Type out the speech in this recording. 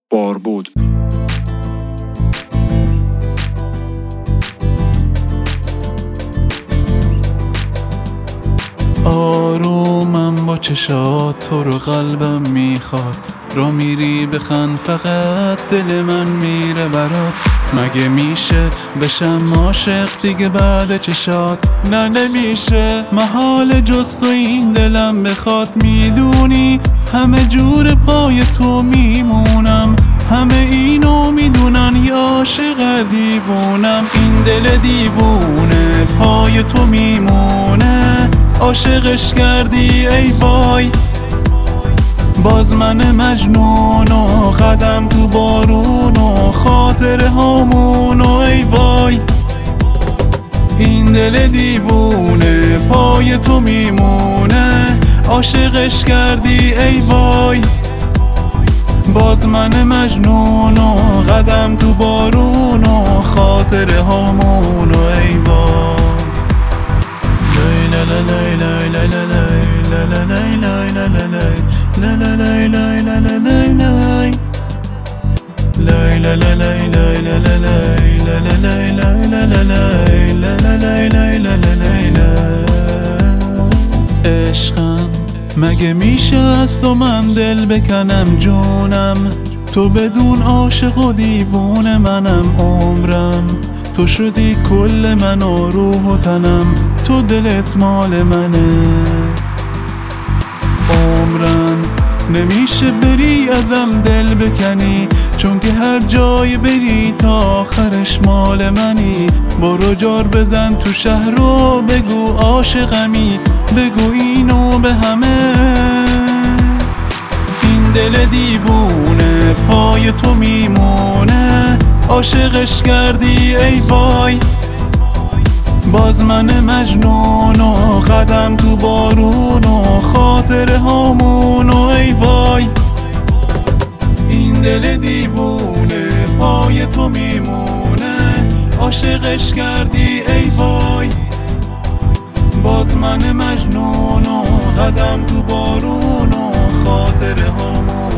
باربود. آرومم با چشات، تو رو قلبم میخواد. را میری بخند فقط دل من میره برات. مگه میشه بشم عاشق دیگه بعد چشات؟ نه نمیشه، محال جز تو این دلم بخواد. میدونی همه جور پای تو میمونم، همه اینو میدونن یا عاشق دیوونم. این دل دیوونه پای تو میمونه، عاشقش کردی ای وای. باز من مجنون و قدم تو بارون و خاطره هامون و ای وای. این دل دیوونه پای تو میمونه، عاشقش کردی ای وای. باز من مجنون و قدم تو بارون و خاطره هامون و ای وای. لا لا لا لا لا لا لا لا لا لا لا عشقم مگه میشه از تو من دل بکنم جونم؟ تو بدون عاشق و دیوون منم عمرم. تو شدی کل من و روح و تنم، تو دلت مال منه. عمرم نمیشه بری ازم دل بکنی، چون که هر جای بری تا آخرش مال منی. برو جار بزن تو شهر و بگو عاشقمی، بگو اینو به همه. این دل دیوونه پای تو میمونه، عاشقش کردی ای وای. باز من مجنون و قدم تو بارون و خاطره هامون و ای وای. این دل دیوونه پای تو میمونه، عاشقش کردی ای وای. باز من مجنون و قدم تو بارون و خاطره هامون